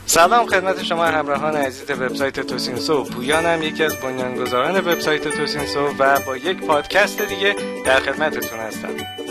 سلام خدمت شما همراهان عزیز وبسایت توسینسو. پویانم، یکی از بنیانگذاران وبسایت توسینسو و با یک پادکست دیگه در خدمتتون هستم.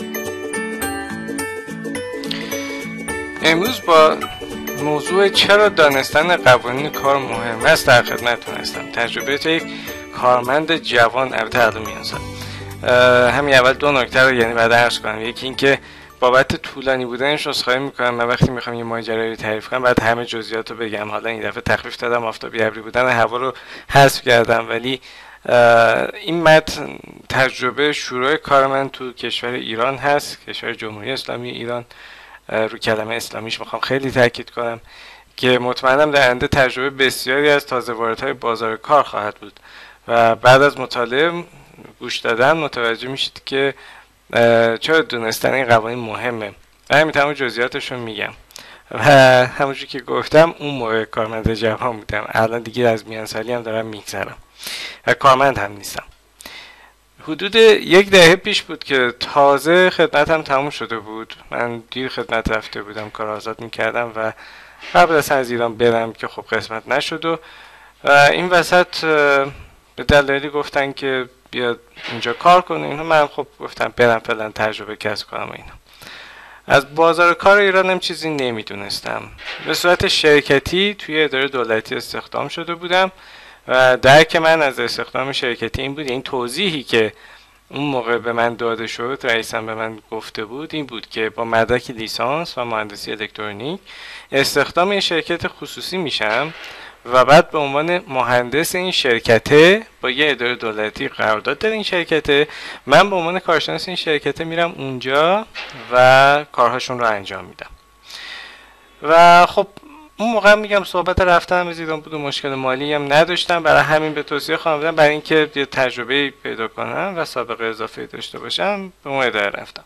امروز با موضوع چرا دانستن قوانین کار مهم است در خدمتتون هستم. تجربه یک کارمند جوان، البته الان میان سال. همین اول دو نکته رو بعد عرض کنم. یکی این که بابت طولانی بودنش عذرخواهی میکنم. من وقتی میخوام یه ماجرایی رو تعریف کنم بعد همه جزئیات رو بگم. حالا این دفعه تخفیف دادم، آفتابی ابری بودن هوا رو حذف کردم، ولی این متن تجربه شروع کار من تو کشور ایران هست، کشور جمهوری اسلامی ایران. رو کلمه اسلامیش میخوام خیلی تاکید کنم که مطمئنم در آینده تجربه بسیاری از تازه واردهای بازار کار خواهد بود و بعد از مطالعه گوش دادن متوجه میشید که چرا دونستن این قوانین مهمه. من همین جزئیاتش رو میگم و همونجور که گفتم اون موقع کارمند جوان بودم، الان دیگه از میان سالی هم دارم میگذرم و کارمند هم نیستم. حدود 1 دهه پیش بود که تازه خدمتم تموم شده بود. من دیر خدمت رفته بودم، کار آزاد میکردم و قبل از ایران برم که خب قسمت نشد و این وسط به دلایلی گفتن که بیاد اینجا کار کنیم. من خب گفتم برم فعلا تجربه کسب کنم. اینا از بازار کار ایران هم چیزی نمیدونستم. به صورت شرکتی توی اداره دولتی استخدام شده بودم و درک من از استخدام شرکتی این بود، این توضیحی که اون موقع به من داده شد، رئیسم به من گفته بود این بود که با مدرک لیسانس و مهندسی الکترونیک استخدام این شرکت خصوصی میشم و بعد به عنوان مهندس این شرکته با یه اداره دولتی قرارداد داره این شرکته، من به عنوان کارشناس این شرکته میرم اونجا و کارهاشون رو انجام میدم. و خب اون موقع میگم صحبت رفتنم از ایران بود و مشکل مالی هم نداشتم، برای همین به توصیه خواهم بدم برای اینکه یه تجربه پیدا کنم و سابقه اضافه داشته باشم به اون اداره رفتم.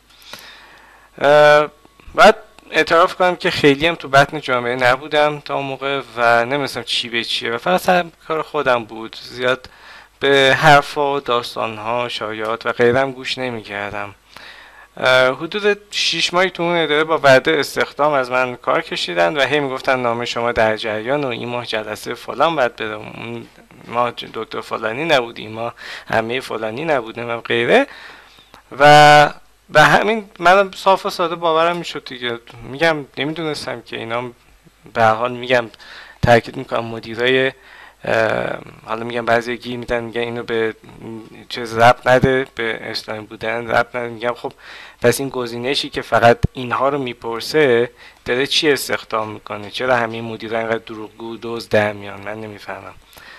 بعد اعتراف کنم که خیلی هم تو بطن جامعه نبودم تا اون موقع و نمی‌دونستم چی به چیه و فقط کار خودم بود. زیاد به حرفا و داستانها، شایعات و غیره هم گوش نمی‌کردم. حدود 6 ماهی تو اون اداره با وعده استخدام از من کار کشیدن و هی میگفتن نام شما در جریان و این ماه جلسه فلان باید بده، ما دکتر فلانی نبودیم، ما همه فلانی نبودیم و غیره. و به همین منم صاف و ساده باورم میشد دیگه. میگم نمیدونستم که اینا به هر حال میگم تاکید میکنم مدیرای حالا میگم بعضی گیر میدن میگن اینو به چیز ربط نده، به اسلامی بودن ربط نده. میگم خب پس این گزینشی که فقط اینها رو میپرسه داره چی استخدام میکنه؟ چرا همین مدیرا اینقدر دروغگو دزد در میان؟ من نمیفهمم.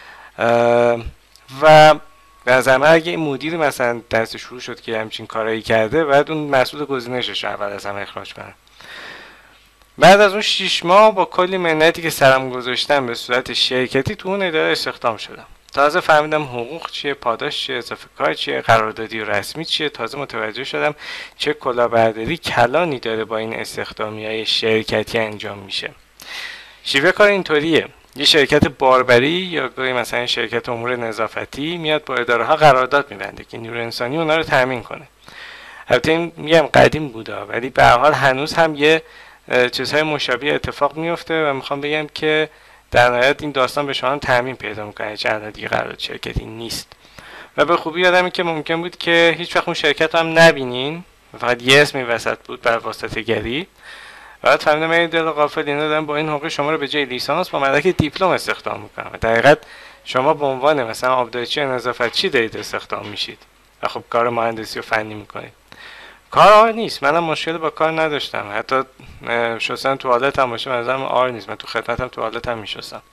و به نظر من اگه این مدیر مثلا دست شروع شد که همچین کارایی کرده بعد اون مسئول گزینشش اول از همه اخراج کنه. بعد از اون 6 ماه با کلی منتی که سرم گذاشتم به صورت شرکتی تو اون اداره استخدام شدم. تازه فهمیدم حقوق چیه، پاداش چیه، اضافه کار چیه، قراردادی رسمی چیه. تازه متوجه شدم چه کلاهبرداری کلانی داره با این استخدامی‌های شرکتی انجام میشه. شیوه کار اینطوریه: یه شرکت باربری یا گاهی مثلا شرکت امور نظافتی میاد با اداره ها قرارداد میبنده که نیروی انسانی اونا رو تامین کنه. البته این میگم قدیم بوده ولی به هر حال هنوز هم یه چیزهای مشابه اتفاق میفته و میخوام بگم که در نهایت این داستان به شما هم تامین پیدا میکنه، چه دیگه قرارداد شرکتی نیست. و به خوبی یادمه که ممکن بود که هیچ وقت اون شرکت هم نبینین، فقط یه اسمی وسط بود بر واسطه گری. بعد فهمیدم من دل غافل اینا دارن با این حقوق شما رو به جای لیسانس با مدرک دیپلم استخدام میکنن و در حقیقت شما به عنوان مثلا آبدارچی نظافتچی دارید استخدام میشید و خب کار مهندسی و فنی میکنید. کار آر نیست. منم مشکل با کار نداشتم، حتی شستن توالت هم باشه منظرم آر نیست. من تو خدمتم توالت هم میشستم،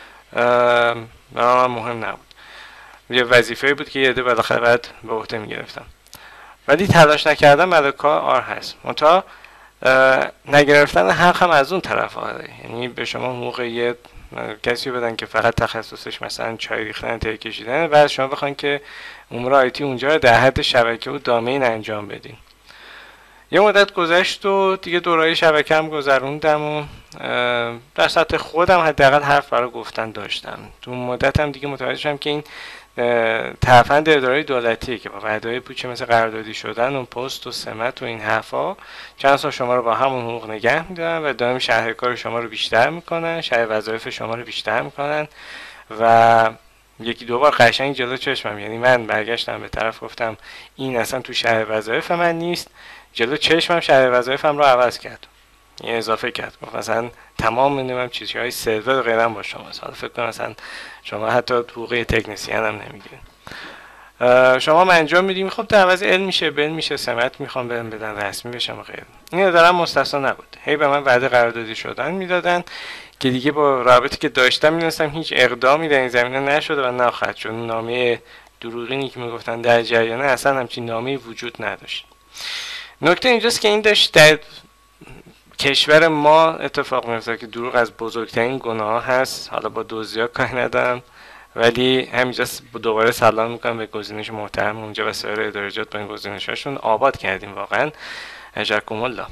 برام مهم نبود. یه وظیفه بود که یه عده بالاخره بعد به عهده میگرفتم، ولی تلاش نکردم برای کار آر هست. منتها نگرفتن حق هم از اون طرف آره، یعنی به شما حقوق یه کسی بدن که فقط تخصصش مثلا چای ریختن، ته کشیدن و شما بخواید که امور آیتی اونجا رو در حد شبکه و دامین انجام بدین. یه مدت گذشت و دیگه دورای شبکه هم گذروندم و در سطح خودم حداقل حرف برای گفتن داشتم. تو مدت هم دیگه متوجه شدم که این ترفند اداره دولتیه که با وعده‌های پوچ مثل قراردادی شدن و پست و سمت و این حرفا چند سال شما رو با همون حقوق نگه میدارن و دائم شرح کار شما رو بیشتر میکنن، شرح وظایف شما رو بیشتر میکنن و یکی دو بار قشنگ جلو چشمم، یعنی من برگشتم به طرف گفتم این اصلا تو شرح وظایف من نیست، جلو چشمم شرح وظایفم رو عوض کرد، یعنی اضافه کرد، مثلا تمام نمیدونم چیزهای سرور غیرم با شما. حالا فکر کنم مثلا شما حتی حقوق تکنسین هم نمیگیرید، شما انجام میدیم، خب در عوض علم میشه، بل میشه، سمت میخوام بهم بدن، رسمی بشم و غیره. این دارم مستثنا نبود، هی به من وعده قراردادی شدن میدادن که دیگه با رابطی که داشتم میدونستم هیچ اقدامی در این زمینه نشده و نخواهد شد. نامه دروغینی که میگفتن در جریانه اصلا همچین نامه‌ای وجود نداشت. نکته اینجاست که این داشت در کشور ما اتفاق میفته که دروغ از بزرگترین گناه هست. حالا با دزدیا کاری ندارم، ولی همینجا دوباره سلام میکنم به گزینش محترم اونجا و سایر ادارجات با این گزینشاشون آباد کردیم واقعا، اجرکم الله.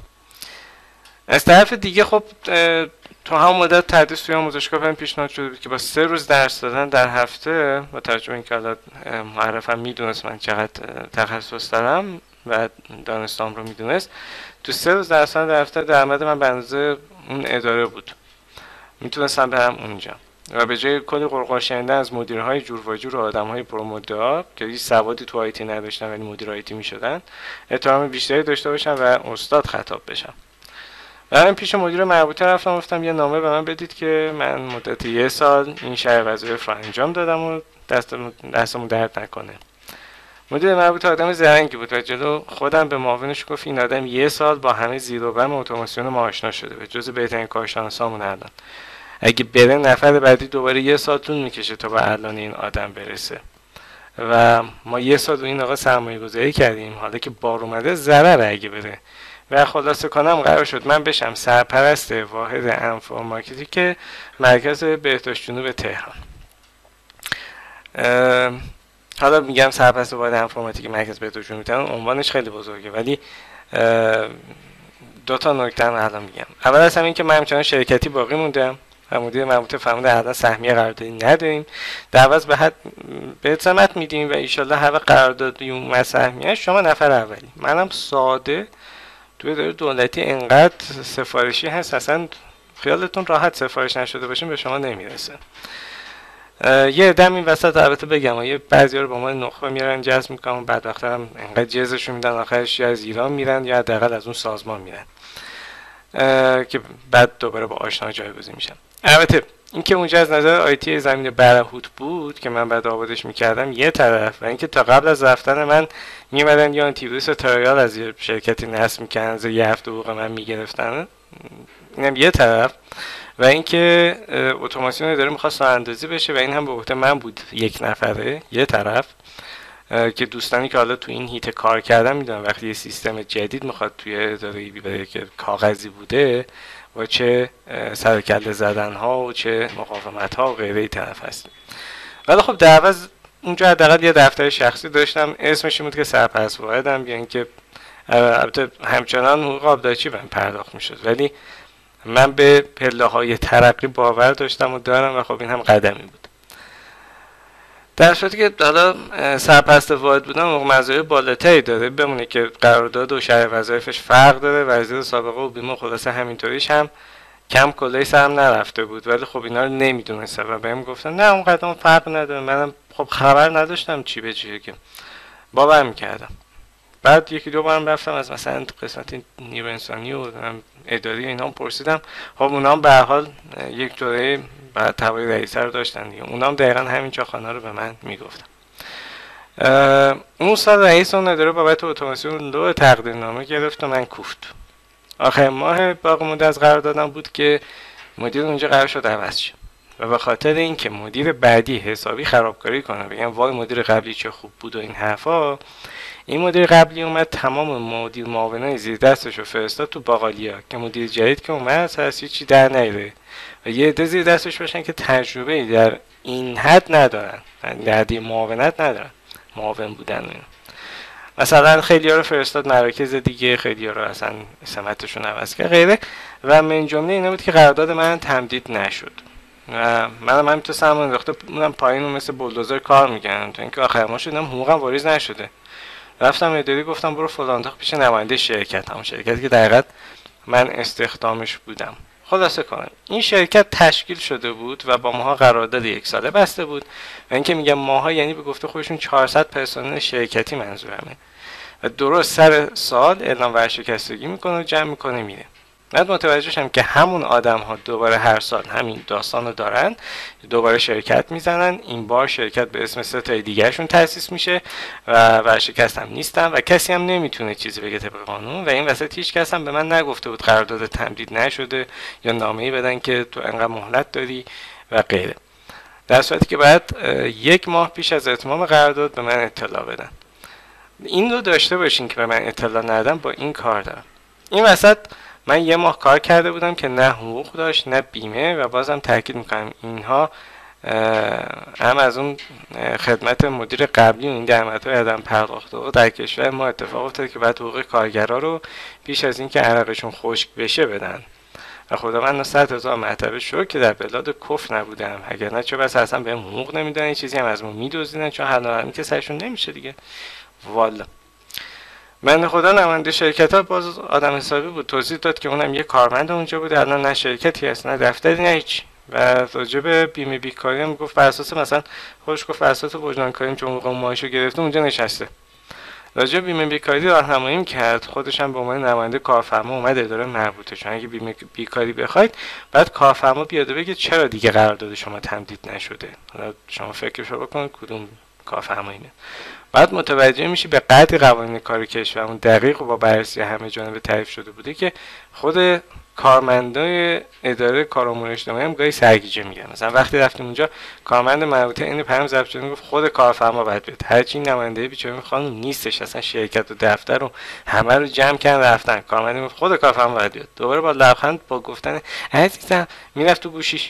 از طرف دیگه خب تو هم مدت تدریس توی آموزشگاه بهم پیشنهاد شده بود که با 3 روز درس دادن در هفته، با توجه به اینکه حالا معرفم میدونست من چقدر تخصص دارم و دانستام رو میدونست، تو 3 روز درس دادن در هفته درآمد من به اندازه اون اداره بود، میتونستم برم اونجا و به جای کلی قرقر شنیدن از مدیرهای جور و جور و آدمهای پرومدعا که هیچ سوادی تو آیتی نداشتن ولی مدیر آیتی میشدن، احترام بیشتری داشته باشم و استاد خطاب بشم. من پیش مدیر مربوطه رفتم، گفتم یه نامه به من بدید که من مدت 1 سال این شرح وظایف رو انجام دادم و دستمون درد نکنه. مدیر مربوطه آدم زرنگی بود و جلو خودم به معاونش گفت این آدم 1 سال با همه زیر و بم اتوماسیون ما آشنا شده و جز بهترین کارشناسامون الان. اگه بره نفر بعدی دوباره 1 سال طول میکشه تا به الان این آدم برسه و ما 1 سال رو این آقا سرمایه گذاری کردیم، حالا که بار اومده ضرره اگه بره. و خلاصه کنم قرار شد من بشم سرپرست واحد انفورماتیک مرکز بهداشت جنوب تهران. حالا میگم سرپرست واحد انفورماتیک مرکز بهداشت جنوب تهران، عنوانش خیلی بزرگه ولی 2 تا نکته هم الان میگم. اول از همین که من همچنان شرکتی باقی موندم و مدیر مربوطه فهمیده الان سهمیه قراردادی نداریم، در عوض به سمت میدیم و ایشالله هر قراردادی اون سهمیه شما نفر اولی. منم ساده توی اداره دولتی انقدر سفارشی هست اصلا خیالتون راحت سفارش نشده باشین به شما نمیرسه. یه دم این وسط البته بگم یه بعضیا رو با ما نخبه میارن جذب میکنن، بعد وقتا هم انقدر جذبشون میدن آخرش یا از ایران میرن یا حداقل از اون سازمان میرن که بعد دوباره با آشنا جایگزین میشن. البته اینکه اونجا از نظر آیتی زمین برهوت بود که من بعد آبادش میکردم یه طرف، و اینکه تا قبل از رفتن من میمدن یا آنتیویروس ترایال از یه شرکتی نصب میکردن از یه هفته حقوق من میگرفتن، اینم یه طرف، و اینکه اتوماسیون اداره میخواست راه‌اندازی بشه و این هم به عهده من بود 1 نفره یه طرف، که دوستانی که حالا تو این هیت کار کردن میدونن وقتی یه سیستم جدید میخواد توی اداره بره که کاغذی بوده و چه سرکله زدن ها و چه مقاومت ها و غیره طرف هست. ولی خب در عوض اونجا حداقل یه دفتر شخصی داشتم، اسمش بود که سرپرست واحدم، یعنی که البته همچنان حقوق آبدارچی بهم پرداخت میشد ولی من به پله های ترقی باور داشتم و دارم و خب این هم قدمی بود. در صورتی که حالا سرپرست واحد بودم موقع مزایای بالاتری داره، بمونه که قرارداد و شرح وظایفش فرق داره، وزیر سابقه و بیمه خلاصه همینطوریش هم کم کلای سرم نرفته بود، ولی خب اینا رو نمیدونستم و بهم گفتن نه اون قدم فرق نداره. منم خب خبر نداشتم چی به چیه که باور میکردم. بعد 1-2 بارم رفتم از مثلا قسمت نیرو انسانی و اداری اینا پرسیدم، خب اونا هم به هر حال یک دوره بعد تبایی رئیسه رو داشتن دیگه، اونا هم دقیقا همین چاخانه رو به من میگفتن. اون سال رئیس اون اداره بابت اتوماسیون لو تقدیرنامه گرفت و من کوفت. آخر ماه باقی مونده از قراردادم بود که مدیر اونجا قرار شد عوض شه و به خاطر اینکه مدیر بعدی حسابی خرابکاری کنه بگم وای مدیر قبلی چه خوب بود و این حرفا، این مدیر قبلی اومد تمام مدیر معاونای زیر دستش رو فرستاد تو باقالیا که مدیر جدید که اومد هیچ چی در نیاره و یه عده زیر دستش باشن که تجربه در این حد ندارن، در حد معاونت ندارن، معاون بودن اینا. مثلا خیلی ها رو فرستاد مراکز دیگه، خیلی ها رو اصلا سمتشون عوض کرد غیره، و من جمله اینا بود که قرارداد من تمدید نشد. و منم همینطور سرم انداخته بودم پایین و مثل بولدوزر کار میکنم تا اینکه آخر ما شدم حقوقم واریز نشده. رفتم اداری گفتم برو فلان تا پیش نماینده شرکت، همون شرکتی که دقیقاً من استخدامش بودم. خلاصه کنم این شرکت تشکیل شده بود و با ماها قرارداد 1 ساله بسته بود و اینکه میگم ماها یعنی به گفته خودشون 400 پرسنل شرکتی منظورمه و درست سر سال اعلام ورشکستگی میکنه و جمع میکنه میره. بعد متوجه شدم که همون آدم ها دوباره هر سال همین داستان رو دارن، دوباره شرکت میزنن. این بار شرکت به اسم 3 تای دیگرشون تأسیس میشه و ورشکست هم نیستن و کسی هم نمیتونه چیزی بگه طبق قانون و این وسط هیچ کس هم به من نگفته بود قرارداد تمدید نشده یا نامه‌ای بدن که تو انقدر مهلت داری و غیره، در صورتی که بعد 1 ماه پیش از اتمام قرارداد به من اطلاع بدن. این رو داشته باشین که به من اطلاع ندادن با این کار دارم. این وسط من 1 ماه کار کرده بودم که نه حقوق داشت نه بیمه و بازم تاکید میکنم اینها هم از اون خدمت مدیر قبلی و این درآمدهای عدم پرداخته و در کشور ما اتفاق افتاد که بعد حقوق کارگرا رو پیش از اینکه عرقشون خشک بشه بدن و خدا من 100,000 مرتبه شکر که در بلاد کفر نبودم، اگر نه چه بس اصلا بهم حقوق نمیدن، این چیزی هم از ما میدزدیدن چون حالا که سرشون نمیشه دیگه. والا من خدا نماینده شرکت ها باز آدم حسابی بود، توضیح داد که اونم یه کارمند اونجا بود، الان نه شرکتی هست نه دفتری نه هیچ. و راجع به بیمه بیکاری هم گفت بر اساس مثلا خودش گفت بر اساس وجدانکاری چون موقع ماهیشو گرفته اونجا نشسته. راجع به بیمه بیکاری راهنمایی کرد، خودش هم به عنوان نماینده کارفرما اومد اداره مربوطه، چون اگه بیمه بیکاری بخواید بعد کارفرما بیاد و بگه چرا دیگه قرارداد شما تمدید نشده. حالا شما فکرشو بکنید کدوم کارفرمایینه. بعد متوجه میشی به قدری قوانین کار کشورمون دقیق و با بررسی همه جانبه تعریف شده بوده که خود کارمندای اداره کارامور اجتماعی هم گاهی سرگیجه میگن. مثلا وقتی رفتیم اونجا کارمند مربوطه این پیام ضبط شده گفت خود کارفرما باید بیاد، هرچی نماینده بیچاره خانم نیستش، اصلا شرکت و دفتر رو همه رو جمع کردن رفتن، کارمند گفت خود کارفرما باید بیاد، دوباره با لبخند با گفتن عزیزم میرفت تو گوشیش.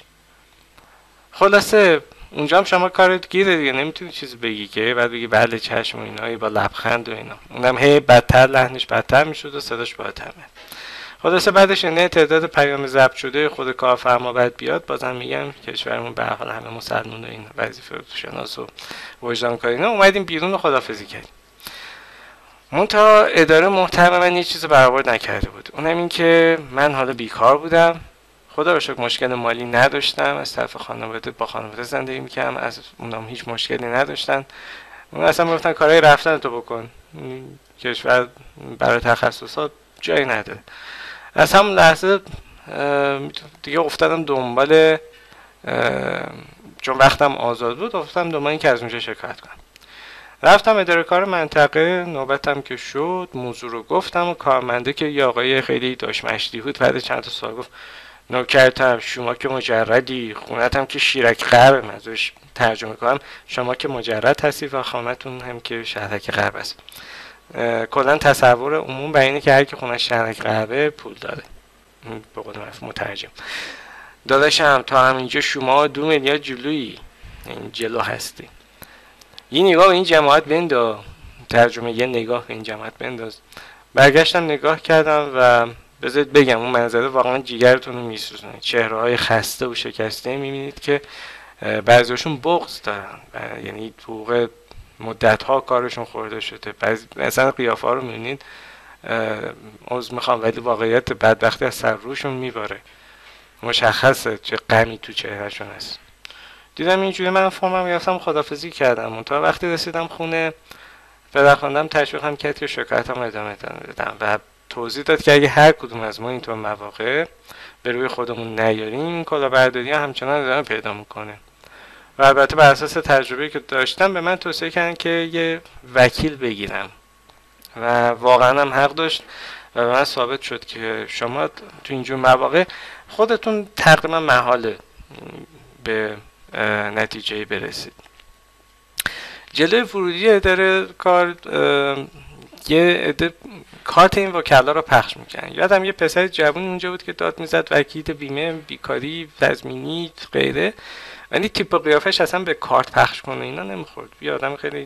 خلاصه اونجا هم شما کارت گیره دیگه، نمیتونی چیزی بگی که بعد بگی بله چشم و اینا با لبخند و اینا. اونم هی بدتر لحنش بدتر میشد و صداش بالاتر میاد. خلاصه بعدش نه تعداد پیام ضبط شده خود کارفرما بعد بیاد، بازم میگم کشورمون به هر حال همه مسلمان و این وظیفه شناس و وجدانکاری نه، اومدیم بیرون و خدافظی کردیم. منتها اداره محترم من یه چیز برآورد نکرده بود، اونم این که من حالا بیکار بودم، خدا رو شکر مشکل مالی نداشتم، از طرف خانواده با خانواده زندگی میکردم، از اونم هیچ مشکلی نداشتن. اون اصلا میگفتن کارهای رفتن تو بکن، کشور برای تخصصات جایی نداره. از همون لحظه دیگه افتادم دنبال، چون وقتم آزاد بود افتادم دنبال این که از اونجا شکایت کنم. رفتم اداره کار منطقه، نوبتم که شد موضوع رو گفتم و کارمنده که یه آقای خیلی داش مشتی بود بعد چند تا سال گفت نوکرتم شما که مجردی، خونتم که شیرک غرب، منظورش ترجمه کنم شما که مجرد هستی و خانتون هم که شهرک غرب است. کلا تصور عموم بر اینه که هر کی خونش شهرک غربه پول داره، به قول مترجم. داداشم تا همینجا شما 2 میلیارد جلویی، این جلو هستی. یه نگاه به این جماعت بنداز، ترجمه یه نگاه به این جماعت بنداز. برگشتم نگاه کردم و بذارید بگم اون منظره واقعا جیگرتون رو میسوزونه، چهره های خسته و شکسته میبینید که بعضیشون بغض دارن، یعنی حقوق مدت ها کارشون خورده شده، مثلا قیافه ها رو میبینید عذر میخوام ولی واقعیت بدبختی از سر روشون میباره، مشخصه چه غمی تو چهرهشون هست. دیدم اینجوری من فرمم گرفتم خدافظی کردم. تا وقتی رسیدم خونه پدر خواندم تشویقم کرد که شکایتم ادامه بدم و توضیح داد که اگه هر کدوم از ما اینطور مواقع به روی خودمون نیاریم کلاهبرداری همچنان ادامه پیدا میکنه. و البته بر اساس تجربه‌ای که داشتم به من توصیه کردن که یه وکیل بگیرم و واقعا هم حق داشت و به من ثابت شد که شما تو اینجور مواقع خودتون تقریبا محاله به نتیجه برسید. جلوی ورودی اداره کار یه عده کارت این وکلا رو پخش میکنن. یادم یه پسر جوون اونجا بود که داد میزد وکیل بیمه بیکاری تضمینی غیره، ولی تیپ و قیافش اصلا به کارت پخش کنه اینا نمیخورد. یه آدم خیلی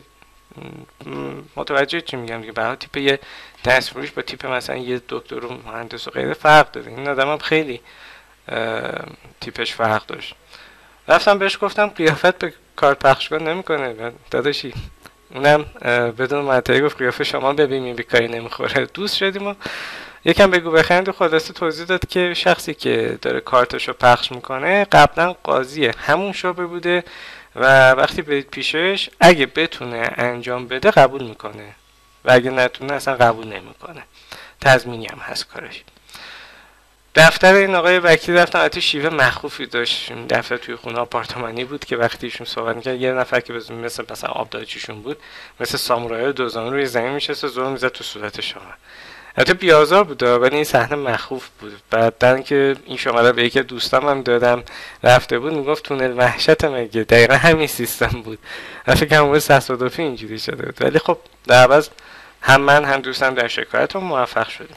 متوجه چی میگم دیگه، برای تیپ یه دستفروش با تیپ مثلا یه دکتر و مهندس و غیره فرق داره. این آدم هم خیلی تیپش فرق داشت رفتم بهش گفتم قیافت به کارت پخشگاه نمیکنه داداشی. اونم بدون منطقی گفت قیافه شما ببینیم به کاری نمیخوره. دوست شدیم و یکم بگو بخند و خلاصه توضیح داد که شخصی که داره کارتشو پخش میکنه قبلا قاضیه همون شعبه بوده و وقتی برید پیشش اگه بتونه انجام بده قبول میکنه و اگه نتونه اصلا قبول نمیکنه، تضمینی هم هست کارش. دفتر این آقای وکیل رفتم، البته شیوه مخوفی داشت. دفتر توی خونه آپارتمانی بود که وقتی ایشون صحبت می‌کرد یه نفر که مثلا آبدارچیشون بود، مثل سامورایی دوزانو روی زمین میشست و زور میزد تو صورت شما. البته بیازار بود ولی این صحنه مخوف بود. بعدن که این شماره به یکی دوستام هم دادم رفته بود میگفت تونل وحشت مگه، دقیقا همین سیستم بود. فکر کنم اون تصادفی اینجوری شده بود، ولی خب در عوض هم من هم دوستم در شکایتم موفق شدیم.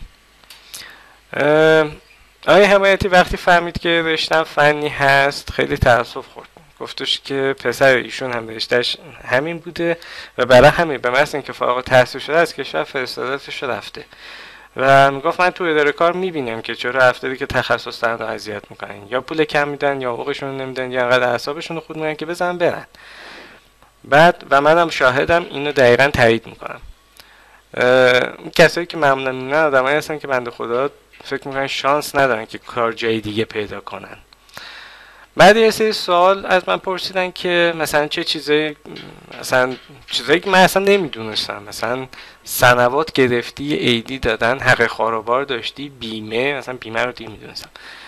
آقای حمایتی وقتی فهمید که رشته‌ام فنی هست خیلی تأسف خورد. گفتش که پسر ایشون هم رشته‌اش همین بوده و برای همین به محض اینکه فارغ التحصیل شده از کشور فرستادتش رفته و میگفت من تو اداره کار میبینم که چرا افرادی که تخصص دارن رو اذیت میکنن، یا پول کم میدن یا حقوقشون نمیدن یا انقدر اعصابشون رو خورد میکنن که بزنن برن. بعد و منم شاهدم اینو دقیقاً تایید میکنم. کسایی که معمولا میبینن آدمایی هستن که بنده خدا فکر میکنن شانس ندارن که کار جای دیگه پیدا کنن. بعد یه سری سوال از من پرسیدن که مثلا چه چیزایی، مثلا چیزایی که من اصلا نمیدونستم، مثلا سنوات گرفتی، ایدی دادن، حق خاروبار داشتی، بیمه، مثلا بیمه رو دیگه میدونستم.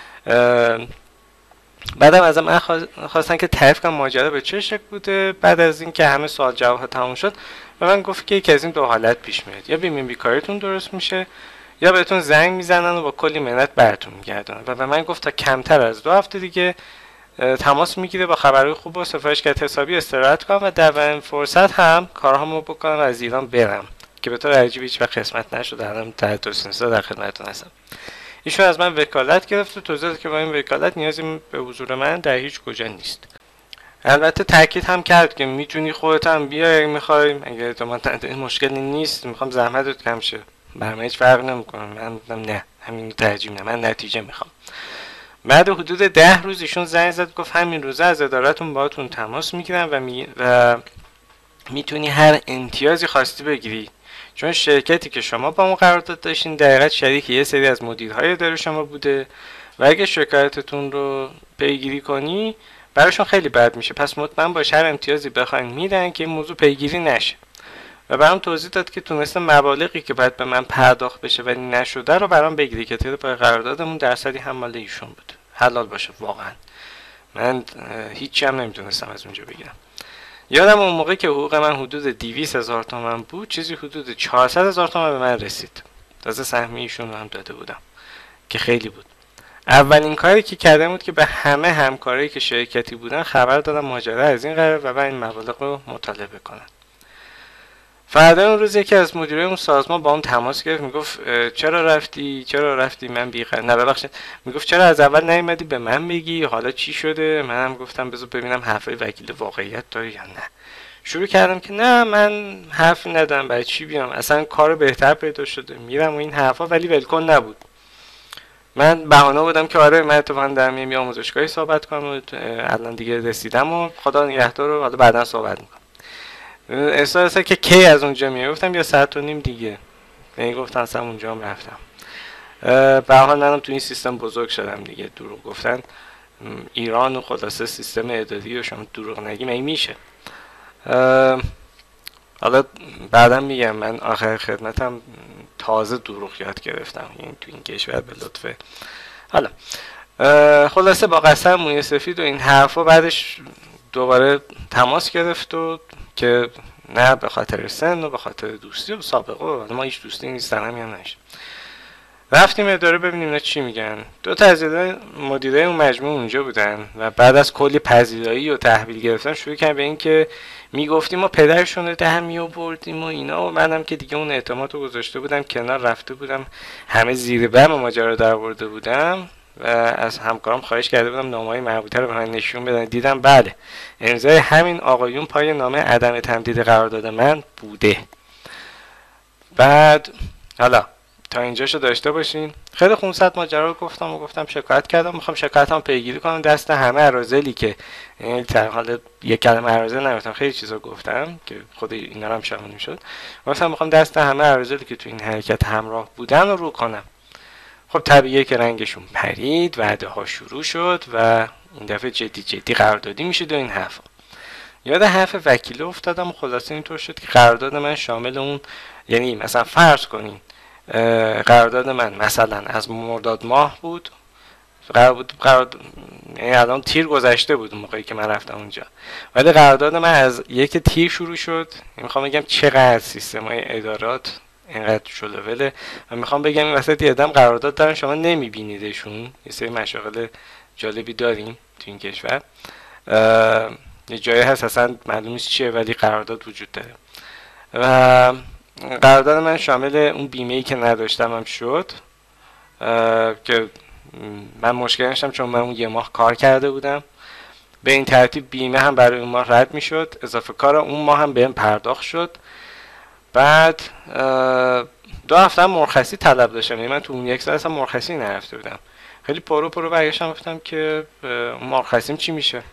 بعدم از من خواستن که تعریف کنم ماجرا به چه شکل بوده. بعد از اینکه همه سوال جواب تموم شد و من گفت که یکی از این دو حالت پیش میاد، یا بیمه بیکاریتون درست میشه یا بهتون زنگ میزنن و با کلی منت براتون میگردن. و به من گفت تا کمتر از 2 هفته دیگه تماس میگیره با خبرهای خوب و سفارش کرد حسابی استراحت کنم و در این فرصت هم کارهامو بکنم و از ایران برم که به طور عجیبی هیچ وقت قسمت نشد. الان در توسنسا در خدمتتون هستم. ایشون از من وکالت گرفت و توضیح داد که با این وکالت نیازی به حضور من در هیچ کجا نیست. البته تاکید هم کرد که میتونی خودت هم بیای اگه میخوای، اگه اعتماد این مشکلی نیست، میخوام زحمتت کم شه، برام هیچ فرق نمیکنه. من گفتم نه همین رو ترجیح میدم، من نتیجه میخوام. بعد حدود 10 روز ایشون زنگ زد گفت همین روزا از ادارتون باهاتون تماس میگیرن و میتونی هر امتیازی خواستی بگیری، چون شرکتی که شما با ما قرارداد داشتین دقیقاً شریک یه سری از مدیرهای اداره شما بوده و اگه شکایتتون رو پیگیری کنی براشون خیلی بد میشه. پس مطمئن باش هر امتیازی بخواین میدن که این موضوع پیگیری نشه. و برام توضیح داد که تونسته مبالغی که باید به من پرداخت بشه ولی نشده رو برام بگیری که طبق قراردادمون درصدی هم مال ایشون بود، حلال باشه. واقعا من هیچی هم نمیتونستم از اونجا بگیرم. یادم اون موقع که حقوق من حدود 200,000 تومان بود، چیزی حدود 400,000 تومان به من رسید. تازه سهمی ایشون رو هم داده بودم که خیلی بود. اولین کاری که کردم بود که به همه همکارایی که شرکتی بودن خبر دادم ماجرا از این قرار و این مبالغ رو مطالبه کنن. فردا اون روز یکی از مدیرای اون سازمان با هم تماس گرفت، میگفت چرا رفتی من نه ببخشید، میگفت چرا از اول نیومدی به من بگی حالا چی شده. منم گفتم بذار ببینم حرفای وکیل واقعیت داره یا نه. شروع کردم که نه من حرفی ندارم، برای چی بیام، اصلا کار بهتر پیدا شده میرم و این حرفا، ولی ولکن نبود. من بهانه بودم که آره من اتفاقا دارم میام آموزشگاهی صحبت کنم و الان دیگه رسیدم و خدا نگهدار و حالا بعدا صحبت میکنم. احساس که کی از اونجا میافتم یا 1.5 ساعت دیگه. من گفتم اصلا اونجا هم رفتم. به هر حال منم تو این سیستم بزرگ شدم دیگه. دروغ گفتن ایران و خلاصه سیستم اداری و شما دروغ نگی مگه میشه. حالا بعدا میگم من آخر خدمتم تازه دروغ یاد گرفتم این تو این کشور به لطفه. حالا خلاصه با قسم موی سفید و این حرفا بعدش دوباره تماس گرفت و که نه به خاطر سن و به خاطر دوستی و سابقه و ما هیچ دوستی نیست هم نشه. رفتیم اداره ببینیم اینا چی میگن. 2 تا از مدیرای اون مجموعه اونجا بودن و بعد از کلی پذیرایی و تحویل گرفتن شروع کردن به این که میگفتیم ما پدرشون رو در می آوردیم و اینا، و منم که دیگه اون اعتماد رو گذاشته بودم کنار، رفته بودم همه زیر بم ماجرا در آورده بودم و از همکارم خواهش کرده بودم نامه‌های مربوطه رو به من نشون بدن. دیدم بله امضای همین آقایون پای نامه عدم تمدید قرارداد من بوده. بعد حالا تا اینجاشو داشته باشین. خیلی خونسرد ماجرا رو گفتم شکایت کردم، میخوام شکایتم پیگیری کنم دست همه اراذلی که در حال یک کلمه اراذل نگفتم، خیلی چیزا گفتم که خود اینا هم شامل میشد. مثلا میخوام دست همه اراذلی که تو این حرکت همراه بودن رو کنم. خب طبیعیه که رنگشون پرید، وعده ها شروع شد و این دفعه جدی قراردادی میشه و این حرفا. یاد حرف وکیل افتادم و خلاصه اینطور شد که قرارداد من شامل اون، یعنی مثلا فرض کنین قرارداد من مثلا از مرداد ماه بود، یعنی الان تیر گذشته بود اون موقعی که من رفتم اونجا، ولی قرارداد من از 1 تیر شروع شد. میخوام بگم چقدر سیستم‌های ادارات اینقدر شلووله و میخوام بگم این وسط یه قرارداد دارن شما نمیبینیدشون. یه سری مشاغل جالبی داریم تو این کشور، یه جایی هست اصلا معلوم نیست چیه ولی قرارداد وجود داره. و قرارداد من شامل اون بیمه‌ای که نداشتم هم شد که من مشکل داشتم چون من اون 1 ماه کار کرده بودم. به این ترتیب بیمه هم برای اون ماه رد میشد، اضافه کار اون ماه هم بهم پرداخت شد. بعد 2 هفته مرخصی طلب داشتم، یعنی من تو اون 1 سال اصلا مرخصی نرفته بودم. خیلی پرو برگشتم گفتم که مرخصیم چی میشه.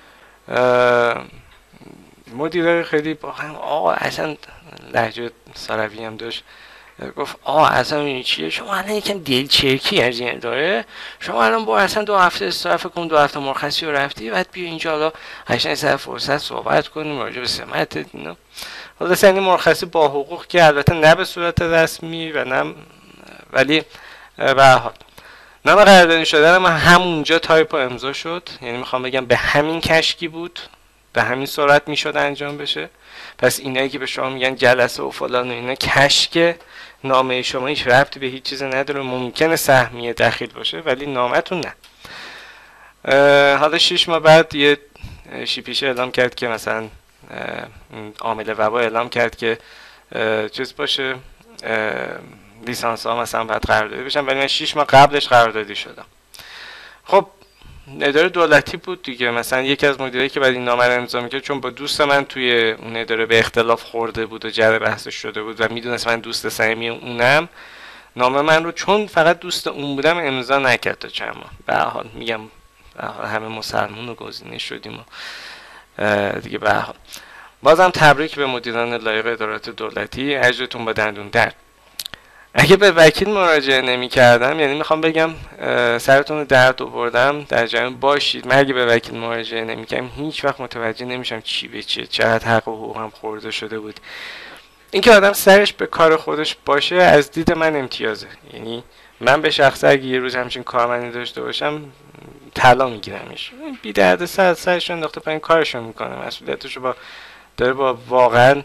مدیر خیلی آقا اصلا لهجه ساروی هم داشت، گفت اصلا این چیه، شما الان یکم دلچرکی از این داره، شما الان با اصلا 2 هفته استراحت کن، 2 هفته مرخصی رو رفتی، بعد بیا اینجا حالا 8 ساعت فرصت صحبت کنیم راجع به سمت اینا. حالا سنی مرخصی با حقوق که البته نه به صورت رسمی و نه، ولی به هر حال نام قراردادی شدن من همونجا تایپ و امضا شد. یعنی میخوام بگم به همین کشکی بود، به همین سرعت میشد انجام بشه. پس اینایی که به شما میگن جلسه و فلان و اینا کشک، نامه شما هیچ ربطی به هیچ چیز نداره. ممکنه سهمیه دخیل باشه ولی نامتون نه. حالا 6 ماه بعد یه شیپیشه اعلام کرد که مثلا عامل وبا اعلام کرد که چیز باشه، لیسانس ها مثلا باید قراردادی بشن، ولی من 6 ماه قبلش قراردادی شدم. خب اداره دولتی بود دیگه، مثلا یکی از مدیرایی که بعد این نامه رو امضا میکرد چون با دوست من توی اون اداره به اختلاف خورده بود و جر بحثش شده بود و میدونست من دوست صمیمی اونم، نامه من رو چون فقط دوست اون بودم امضا نکرد تا چند ماه. به هر حال میگم همه مسلمون و گزینه شدیم و دیگه. به هر حال بازم تبریک به مدیران لایق ادارات دولتی، اجرتون با دندون درد. اگه به وکیل مراجعه نمی کردم، یعنی میخوام بگم سرتون رو درد آوردم، در جریان باشید. من اگه به وکیل مراجعه نمی کردم هیچ وقت متوجه نمیشم چی به چیه، چقدر حق و حقوقم خورده شده بود. اینکه آدم سرش به کار خودش باشه از دید من امتیازه. یعنی من به شخصه اگه یه روز همچین کارمندی داشته باشم طلا میگیرمش. بی درد سرش انداخته پایین کارشو میکنه، مسئولیتشو داره با واقعا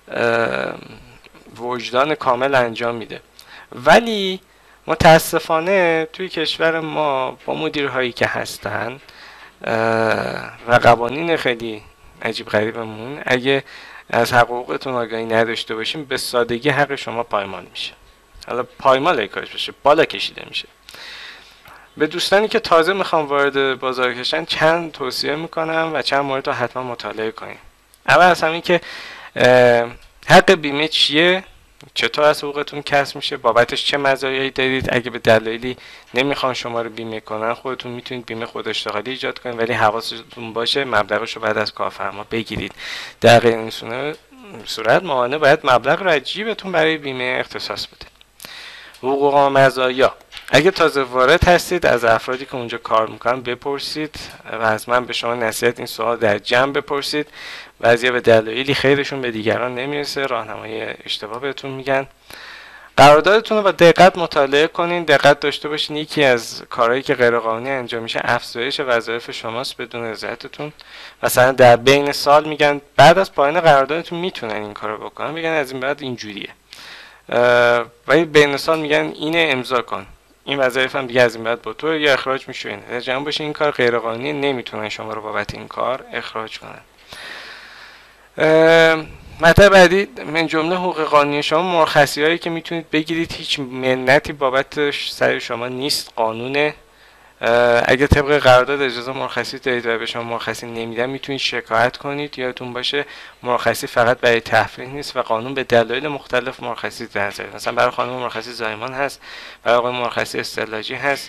وجدان کامل انجام میده. ولی متاسفانه توی کشور ما با مدیرهایی که هستن و قوانین خیلی عجیب غریبمون، اگه از حقوقتون آگاهی نداشته باشیم به سادگی حق شما پایمال میشه. حالا پایمال کارش بشه، بالا کشیده میشه. به دوستانی که تازه میخوام وارد بازار کشن چند توصیه میکنم و چند مورد رو حتما مطالعه کنیم. اول از همین که حق بیمه چیه، چطور از حقوقتون کسب میشه، بابتش چه مزایایی دارید. اگه به دلایلی نمیخوان شما رو بیمه کنن خودتون میتونید بیمه خود اشتغالی ایجاد کنید، ولی حواستون باشه مبلغش رو بعد از کارفرما بگیرید. در غیر این صورت معاونه باید مبلغ رو از جیبتون برای بیمه اختصاص بده. حقوق و مزایا، اگه تازه وارد هستید از افرادی که اونجا کار میکنن بپرسید و از من به شما نصیحت این سوال در جمع بپرسید. بعضیا به دلایلی خیرشون به دیگران نمیرسه، راهنمای اشتباه بهتون میگن. قراردادتون رو با دقت مطالعه کنین، دقت داشته باشین. یکی از کارهایی که غیرقانونی انجام میشه افزایش وظایف شماست بدون رضایتتون. مثلا در بین سال میگن بعد از پایان قراردادتون میتونن این کارو بکنن، میگن از این بعد اینجوریه، ولی بین سال میگن اینه امضا کن، این وظایف هم دیگه از این بعد با تو یا اخراج میشه. این جمع باشه این کار غیرقانونی، نمیتونن شما رو بابت این کار اخراج کنن. مطلب بعدی من جمله حقوق قانونی شما مرخصی هایی که میتونید بگیرید، هیچ منتی بابت سر شما نیست، قانونه اگه طبق قرارداد اجازه مرخصی دارید و به شما مرخصی نمیدن میتونید شکایت کنید. یادتون باشه مرخصی فقط برای تفریح نیست و قانون به دلایل مختلف مرخصی نظر. مثلا برای خانم مرخصی زایمان هست، برای آقای مرخصی استعلاجی هست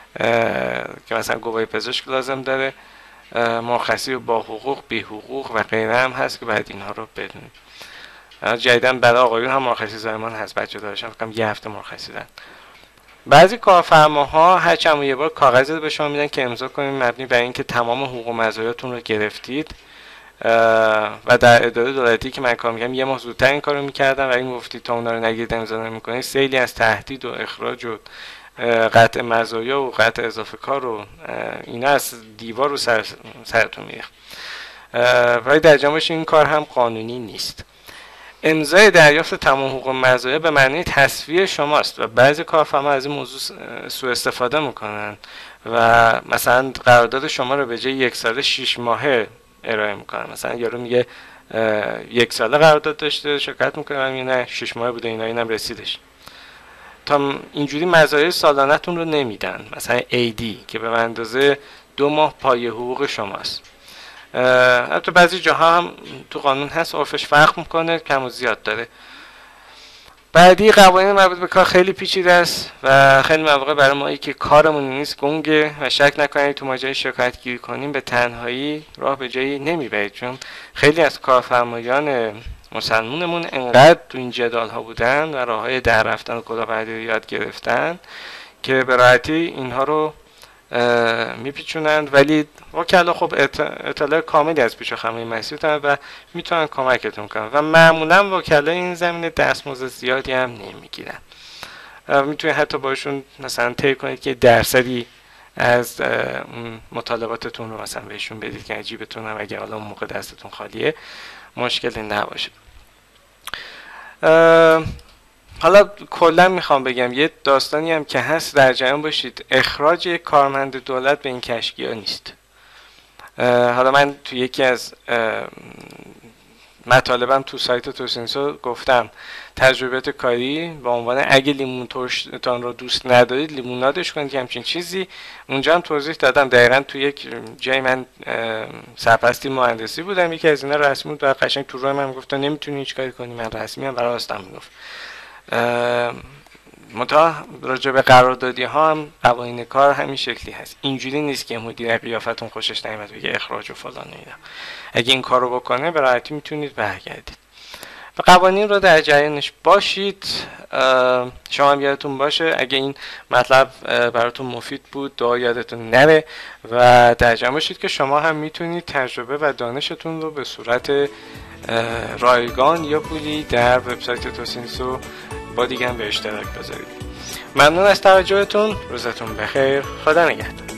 که مثلا گواهی پزشک لازم داره، مرخصی با حقوق، بی حقوق و غیره هم هست که باید اینها رو بدونید. جدیداً برای آقایون هم مرخصی زایمان هست، بچه دارشم فکرم یه هفته مرخصی دارن. بعضی کارفرماها هر چند یه بار کاغذی به شما میدن که امضا کنید مبنی بر اینکه تمام حقوق و مزایاتون رو گرفتید و در اداره دولتی که من کار میکنم یه ماه زودتر این کارو میکردم و این گفتید تا اونا رو نگیرید امضا نمیکنید، سیلی از تهدید و اخراج و قطع مزایا و قطع اضافه کار و اینا از دیوار رو سرتون میریخت. ولی در جمعش این کار هم قانونی نیست. امضای دریافت تمام حقوق و مزایا به معنی تصفیه شماست و بعضی کارفرما از این موضوع سوء استفاده میکنن و مثلا قرارداد شما رو به جای 1 ساله 6 ماهه ارائه میکنن. مثلا یارو میگه 1 ساله قرارداد داشته، شرکت میکنه میگه نه 6 ماهه بوده، اینم رسیدش. تا اینجوری مزایای سالانه‌تون رو نمیدن، مثلا AD که به اندازه 2 ماه پای حقوق شماست. حتی بعضی جاها هم تو قانون هست، عرفش فرق میکنه، کم و زیاد داره. بعدی قوانین مربوط به کار خیلی پیچیده است و خیلی مواقع برای ما که کارمون نیست گنگه و شک نکنید تو ماجرای شکایت گیری کنیم به تنهایی راه به جایی نمیبرید، چون خیلی از کارفرمایان مسلمونمون انقدر تو این جدال ها بودن و راه های در رفتن و کلاهبرداری یاد گرفتن که به راحتی اینها رو میپیچونند، ولی وکلا خب اطلاع کاملی از پیش و خمه مسئول دارن و میتونن کمکتون کنن و معمولا وکلا این زمینه دستمزد زیادی هم نمیگیرن. میتونید حتی باشون مثلا طی کنید که درصدی از مطالباتتون رو مثلا بهشون بدید که عجیبتون هم اگه حالا موقع دستتون خالیه مشکلی نباشه. حالا کلا میخوام بگم یه داستانی هم که هست در جریان باشید، اخراج یک کارمند دولت به این کشکی‌ها نیست. حالا من تو یکی از مطالبم تو سایت توسینسو گفتم تجربیات کاری با عنوان اگه لیمون ترشتان رو دوست ندارید لیمونادش کنید که همچین چیزی. اونجا هم توضیح دادم دقیقا تو یک جای من سرپرستی مهندسی بودم، یکی از اینا رسمی بود و قشنگ تو روی من گفت نمیتونی هیچ کاری کنی، من رسمی ام و راستم میگفت. منتها راجع به قراردادی ها هم قوانین کار همین شکلی هست. اینجوری نیست که مدیر قیافتون خوشش نمیاد بگه اخراج و فلان اینا. اگه این کارو بکنه به راحتی میتونید برگردید. و قوانین رو در جریانش باشید. شما هم یادتون باشه اگه این مطلب براتون مفید بود دعا یادتون نره و در جریان باشید که شما هم میتونید تجربه و دانشتون رو به صورت رایگان یا پولی در وبسایت توسینسو با دیگه هم به اشتراک بذارید. ممنون از توجهتون، روزتون بخیر، خدا نگهدار.